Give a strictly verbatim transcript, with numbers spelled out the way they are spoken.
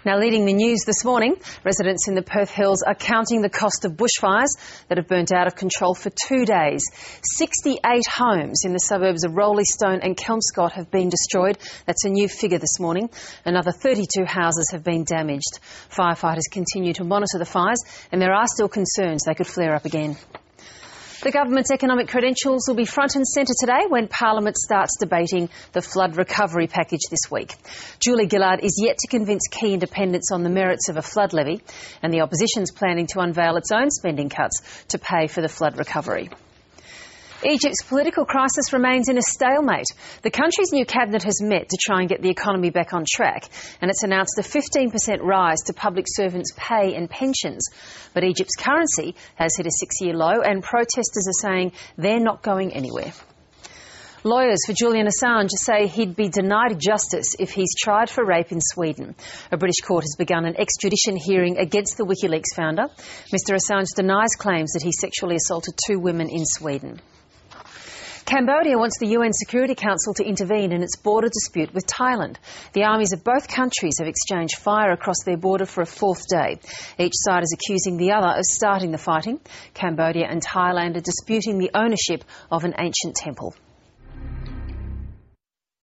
Now, leading the news this morning, residents in the Perth Hills are counting the cost of bushfires that have burnt out of control for two days. sixty-eight homes in the suburbs of Roleystone and Kelmscott have been destroyed. That's a new figure this morning. Another thirty-two houses have been damaged. Firefighters continue to monitor the fires, and there are still concerns they could flare up again. The government's economic credentials will be front and centre today when Parliament starts debating the flood recovery package this week. Julie Gillard is yet to convince key independents on the merits of a flood levy, and the opposition's planning to unveil its own spending cuts to pay for the flood recovery. Egypt's political crisis remains in a stalemate. The country's new cabinet has met to try and get the economy back on track, and it's announced a fifteen percent rise to public servants' pay and pensions. But Egypt's currency has hit a six-year low, and protesters are saying they're not going anywhere. Lawyers for Julian Assange say he'd be denied justice if he's tried for rape in Sweden. A British court has begun an extradition hearing against the WikiLeaks founder. Mister Assange denies claims that he sexually assaulted two women in Sweden. Cambodia wants the U N Security Council to intervene in its border dispute with Thailand. The armies of both countries have exchanged fire across their border for a fourth day. Each side is accusing the other of starting the fighting. Cambodia and Thailand are disputing the ownership of an ancient temple.